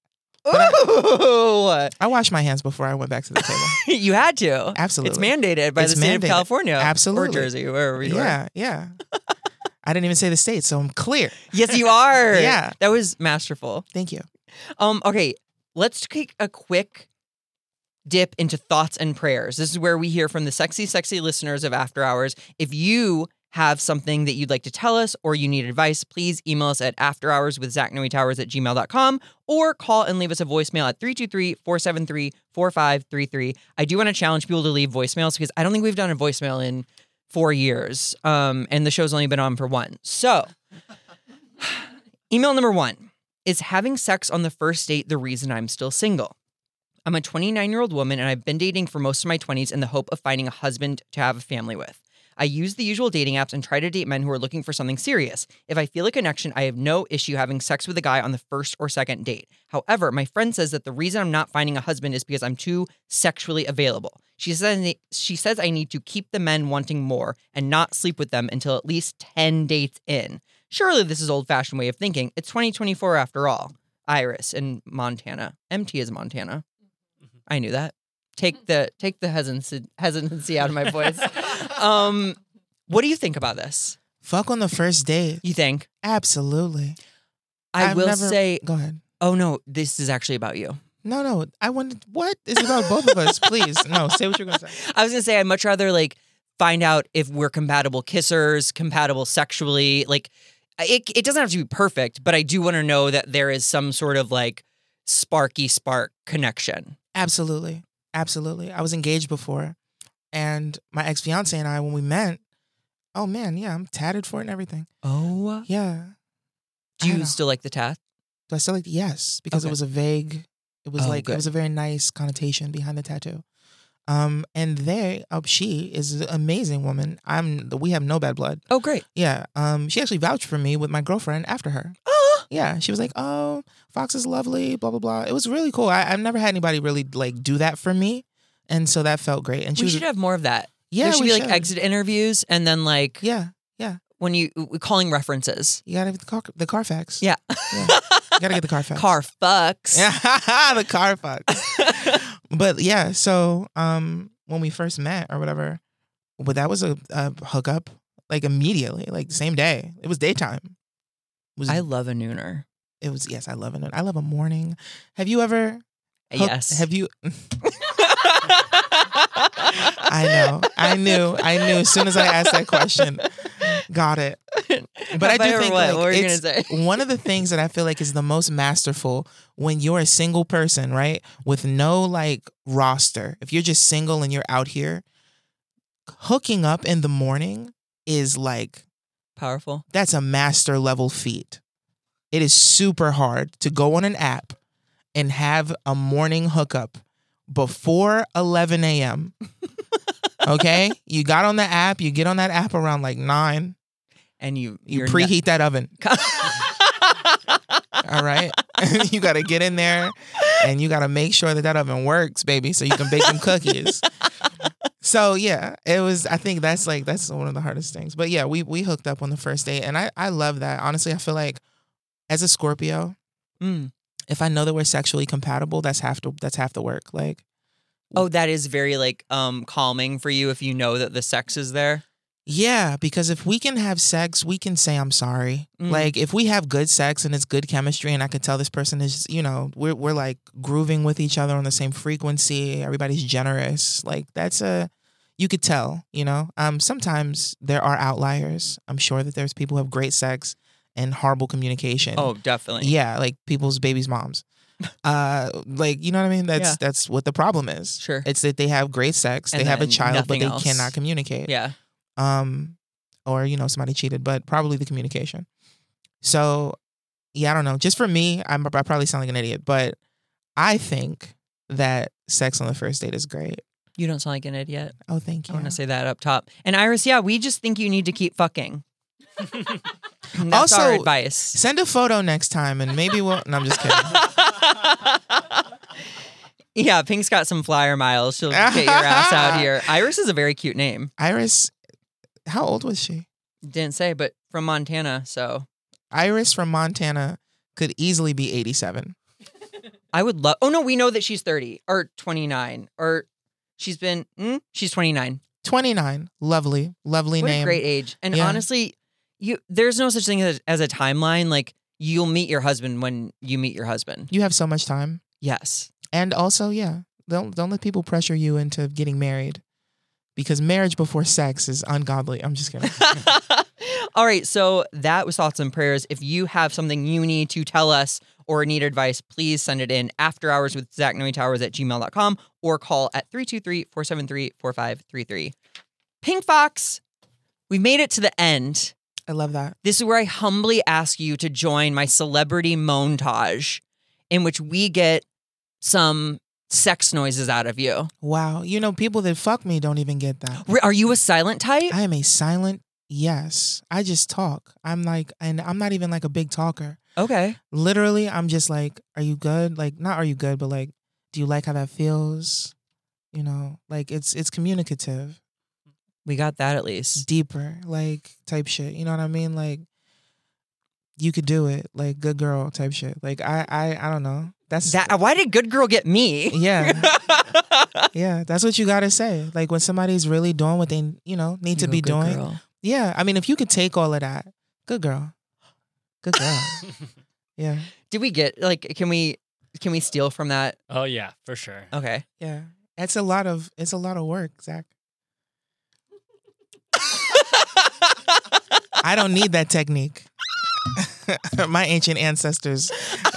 Ooh. I washed my hands before I went back to the table. You had to. Absolutely. It's mandated by It's the state of mandated. California. Absolutely. Or Jersey, wherever you are. Yeah, yeah. I didn't even say the state, so I'm clear. Yes, you are. Yeah. That was masterful. Thank you. Um, okay, let's take a quick dip into thoughts and prayers. This is where we hear from the sexy, sexy listeners of After Hours. If you have something that you'd like to tell us or you need advice, please email us at afterhours with Zach Noe Towers at gmail dot com or call and leave us a voicemail at three two three, four seven three, four five three three. I do want to challenge people to leave voicemails because I don't think we've done a voicemail in four years. Um, and the show's only been on for one. So Email number one. Is having sex on the first date the reason I'm still single? I'm a twenty-nine-year-old woman, and I've been dating for most of my twenties in the hope of finding a husband to have a family with. I use the usual dating apps and try to date men who are looking for something serious. If I feel a connection, I have no issue having sex with a guy on the first or second date. However, my friend says that the reason I'm not finding a husband is because I'm too sexually available. She says she says I need to keep the men wanting more and not sleep with them until at least ten dates in. Surely this is old-fashioned way of thinking. It's twenty twenty-four after all. Iris in Montana. M T is Montana. I knew that. Take the take the hesitancy, hesitancy out of my voice. Um, what do you think about this? Fuck on the first date. You think? Absolutely. I I've will never- say. Go ahead. Oh no, this is actually about you. No, no. I wanted. What? It's about both of us. Please. No, say what you're going to say. I was gonna say I'd much rather like find out if we're compatible kissers, compatible sexually. Like it, it doesn't have to be perfect, but I do want to know that there is some sort of like sparky spark connection. Absolutely. Absolutely. I was engaged before, and my ex-fiance and I, when we met, oh man, yeah, I'm tatted for it and everything. Oh, Yeah. do I you know. still like the tat? Do I still like yes, because Okay. it was a vague, it was Oh, like, good. it was a very nice connotation behind the tattoo. Um, and they, oh, she is an amazing woman. I'm, we have no bad blood. Oh, great. Yeah. Um, she actually vouched for me with my girlfriend after her. Oh, Yeah, she was like, "Oh, Fox is lovely." Blah blah blah. It was really cool. I, I've never had anybody really like do that for me, and so that felt great. And she we was, should have more of that. yeah, there should we be like should. exit interviews and then like yeah, when you calling references. you gotta get the car, the Carfax. Yeah. yeah. You gotta get the Carfax. Car fucks. Yeah, the Carfax. But yeah, so um, when we first met or whatever, but that was a, a hookup like immediately, like the same day. It was daytime. It was I love a nooner. it was yes, I love it. I love a morning. Have you ever? hooked- Yes. Have you? I know. I knew. I knew as soon as I asked that question. Got it. But I Have I do ever think what? like, What were you it's gonna say? one of the things that I feel like is the most masterful when you're a single person, right? With no like roster. If you're just single and you're out here, hooking up in the morning is like Powerful. that's a master level feat. It is super hard to go on an app and have a morning hookup before eleven a.m. Okay? You got on the app, you get on that app around like nine. And you You you're preheat that oven. not- All right? You got to get in there and you got to make sure that that oven works, baby, so you can bake some cookies. So, yeah, it was, I think that's like, that's one of the hardest things. But yeah, we we hooked up on the first date and I, I love that. Honestly, I feel like as a Scorpio, Mm. if I know that we're sexually compatible, that's half the, that's half the work. Like, Oh, that is very like um calming for you if you know that the sex is there. yeah, because if we can have sex, we can say I'm sorry. Mm. Like if we have good sex and it's good chemistry and I could tell this person is, you know, we're we're like grooving with each other on the same frequency, everybody's generous. Like that's a you could tell, you know. Um sometimes there are outliers. I'm sure that there's people who have great sex and horrible communication. Oh, definitely. yeah, like people's babies' moms. Uh like you know what I mean? That's Yeah. that's what the problem is. Sure. It's that they have great sex, And they have a then child, but nothing they else. cannot communicate. Yeah. Um, or you know somebody cheated, but probably the communication. So, yeah, I don't know. Just for me, I'm, I probably sound like an idiot, but I think that sex on the first date is great. You don't sound like an idiot. Oh, thank I you. want to say that up top. And Iris, yeah, we just think you need to keep fucking. That's Also, our advice. Send a photo next time, and maybe we'll. No, I'm just kidding. Yeah, Pink's got some flyer miles. She'll get your ass out here. Iris is a very cute name. Iris, how old was she? Didn't say, but from Montana, so Iris from Montana could easily be eighty-seven. I would love. Oh no, we know that she's thirty or twenty-nine or she's been. Mm, she's twenty-nine. twenty-nine. Lovely, lovely What name. a great age. And Yeah. honestly, you there's no such thing as, as a timeline. Like you'll meet your husband when you meet your husband. You have so much time. Yes. And also, yeah, don't don't let people pressure you into getting married, because marriage before sex is ungodly. I'm just kidding. All right, so that was Thoughts and Prayers. If you have something you need to tell us or need advice, please send it in after hours with Zach Noe Towers at gmail dot com or call at three two three, four seven three, four five three three. Pink Fox, we've made it to the end. I love that. This is where I humbly ask you to join my celebrity montage, in which we get some sex noises out of you. Wow. You know, people that fuck me don't even get that. Re- Are you a silent type? I am a silent yes. I just talk. I'm like, and I'm not even like a big talker. Okay. Literally, I'm just like, are you good? Like, not are you good, but like, do you like how that feels? You know, like it's it's communicative. We got that at least. Deeper, like type shit. You know what I mean? Like, you could do it. Like, good girl type shit. Like, I I I don't know. That's That, why did good girl get me? Yeah. Yeah, that's what you got to say. Like when somebody's really doing what they, you know, need to You be go, good doing. girl. Yeah, I mean, if you could take all of that, good girl. Good girl. Yeah. Did we get like? Can we? Can we steal from that? Oh yeah, for sure. Okay. Yeah. It's a lot of it's a lot of work, Zach. I don't need that technique. My ancient ancestors.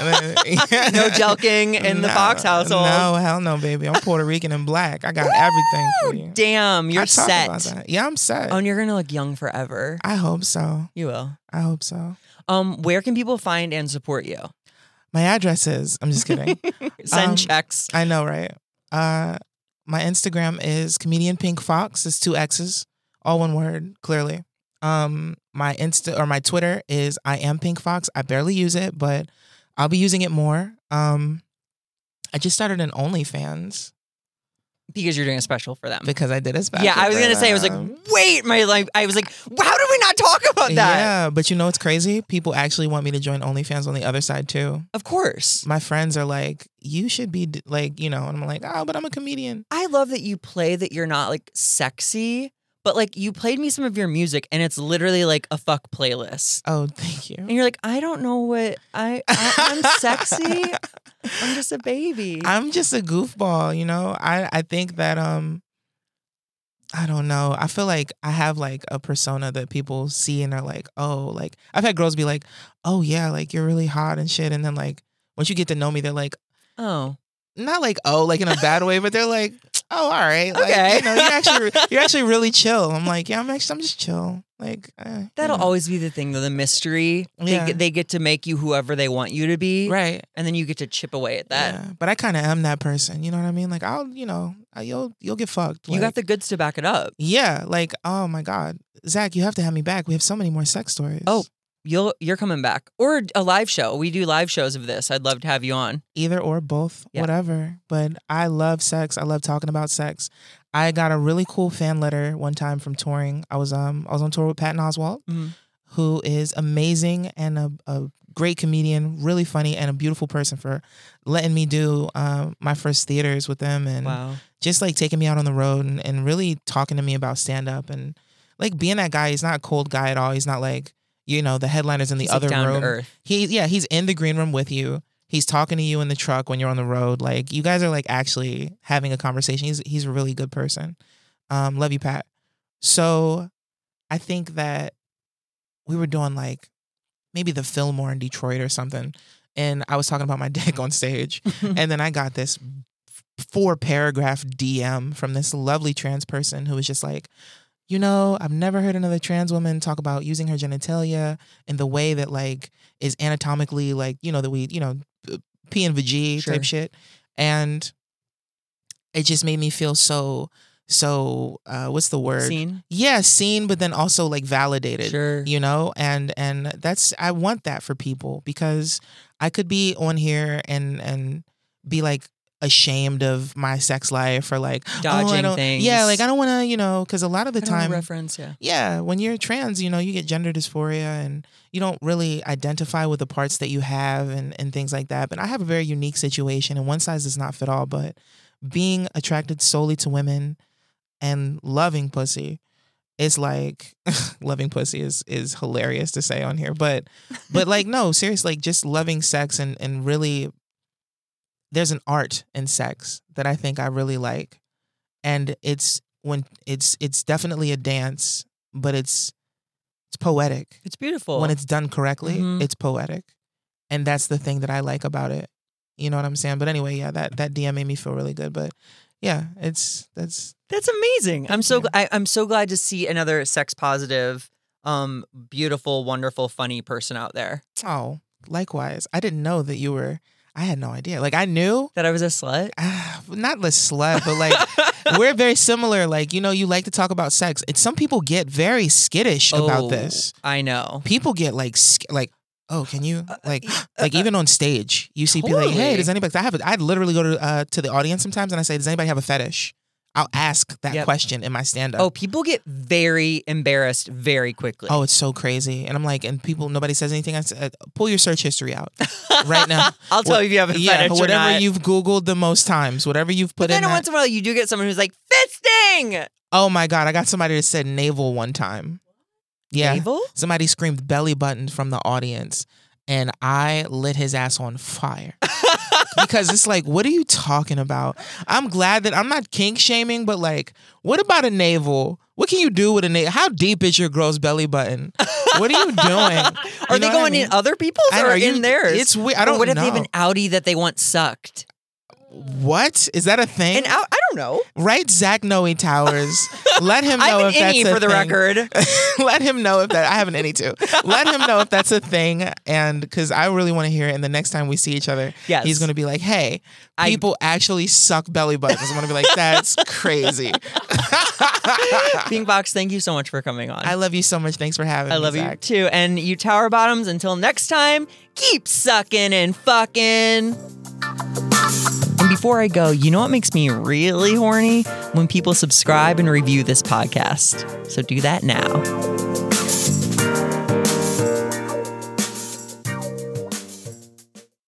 No jelking in the No, Fox household. No, hell no, baby. I'm Puerto Rican and black. I got everything for you. Damn, you're I talk set. about that. Yeah, I'm set. Oh, and you're gonna look young forever. I hope so. You will. I hope so. Um, where can people find and support you? My address is, I'm just kidding. Send Um, checks. I know, right? Uh, my Instagram is comedian Pink Fox. It's two X's, all one word, clearly. Um, my Insta or my Twitter is I am Pink Fox. I barely use it, but I'll be using it more. Um, I just started an OnlyFans Because you're doing a special for them. because I did a special. Yeah, I was for gonna say, I was like, them. wait, my like, I was like, how did we not talk about that? Yeah, but you know what's crazy? People actually want me to join OnlyFans on the other side too. Of course. My friends are like, you should be d- like, you know, and I'm like, oh, but I'm a comedian. I love that you play that you're not like sexy, but like you played me some of your music and it's literally like a fuck playlist. Oh, thank you. And you're like, I don't know what I, I I'm sexy. I'm just a baby. I'm just a goofball, you know. I I think that um I don't know. I feel like I have like a persona that people see and are like, "Oh, like I've had girls be like, "Oh yeah, like you're really hot and shit." And then like once you get to know me, they're like, oh. not like, "Oh," like in a bad way, but they're like, "Oh, all right." Like, Okay. you know, you're actually you're actually really chill. I'm like, "Yeah, I'm actually I'm just chill." Like eh, That'll you know. always be the thing though, the mystery. They, Yeah. get, they get to make you whoever they want you to be. Right. And then you get to chip away at that. Yeah, but I kind of am that person. You know what I mean? Like I'll, you know, I, you'll you'll get fucked. You like, got the goods to back it up. Yeah, like, oh my God. Zach, you have to have me back. We have so many more sex stories. Oh. You'll you're coming back. Or a live show. We do live shows of this. I'd love to have you on. Either or both, Yeah. whatever. But I love sex. I love talking about sex. I got a really cool fan letter one time from touring. I was um I was on tour with Patton Oswalt, Mhm. who is amazing and a, a great comedian, really funny and a beautiful person for letting me do um, my first theaters with them and Wow. just like taking me out on the road and, and really talking to me about stand up and like being that guy. He's not a cold guy at all. He's not like, you know, the headliners in the He's, like, other down to room. earth. He yeah, he's in the green room with you. He's talking to you in the truck when you're on the road. Like you guys are like actually having a conversation. He's he's a really good person. Um, love you, Pat. So I think that we were doing like maybe the Fillmore in Detroit or something. And I was talking about my dick on stage. And then I got this four paragraph D M from this lovely trans person who was just like, you know, I've never heard another trans woman talk about using her genitalia in the way that like is anatomically like, you know, that we, you know, P and V G Sure. type shit. And it just made me feel so, so, uh, what's the word? Seen? Yeah, seen, but then also like validated, Sure. you know? And, and that's, I want that for people because I could be on here and, and be like, ashamed of my sex life or like oh, I Dodging don't- things. Yeah, like I don't want to, you know, because a lot of the I don't know, time, reference, yeah. yeah, when you're trans, you know, you get gender dysphoria and you don't really identify with the parts that you have and, and things like that. But I have a very unique situation and one size does not fit all. But being attracted solely to women and loving pussy is like loving pussy is is hilarious to say on here. But but like no, seriously, like just loving sex and and really. There's an art in sex that I think I really like. And it's when it's it's definitely a dance, but it's it's poetic. It's beautiful. When it's done correctly, Mhm. it's poetic. And that's the thing that I like about it. You know what I'm saying? But anyway, yeah, that that D M made me feel really good. But yeah, it's that's That's amazing. I'm so you. I, I'm so glad to see another sex positive um, beautiful, wonderful, funny person out there. Oh, likewise. I didn't know that you were. I had no idea. Like I knew that I was a slut. Uh, not the slut, but like we're very similar. Like you know, you like to talk about sex. And some people get very skittish oh, about this. I know. People get like sk- like. Oh, can you like like even on stage you see people like, hey, does anybody? I have a, I'd literally go to uh, to the audience sometimes and I say, does anybody have a fetish? I'll ask that yep. question in my stand-up. Oh, people get very embarrassed very quickly. Oh, it's so crazy. And I'm like, and people, nobody says anything. I said, pull your search history out right now. I'll tell you if you have a yeah, fetish whatever or not. you've Googled the most times, whatever you've put but in then that. once in a while, you do get someone who's like, fisting! Oh my God, I got somebody that said navel one time. Yeah. Navel? Somebody screamed belly button from the audience. And I lit his ass on fire. Because it's like, what are you talking about? I'm glad that I'm not kink shaming, but like, what about a navel? What can you do with a navel? How deep is your girl's belly button? What are you doing? You are they going I mean? in other people's or know, in you, theirs? It's weird. I don't or what know. What if they have an Audi that they want sucked? What? Is that a thing? An out? I don't know. Write Zach Noe Towers. Let him know I have if an that's innie a for the thing. record. Let him know if that. I have an innie too. Let him know if that's a thing, and because I really want to hear it. And the next time we see each other, yes. he's going to be like, "Hey, I... people actually suck belly buttons." I'm going to be like, "That's crazy." Pink Box, thank you so much for coming on. I love you so much. Thanks for having I me. I love Zach. you too. And you Tower Bottoms, until next time, keep sucking and fucking. And before I go, you know what makes me really horny? When people subscribe and review this podcast. So do that now.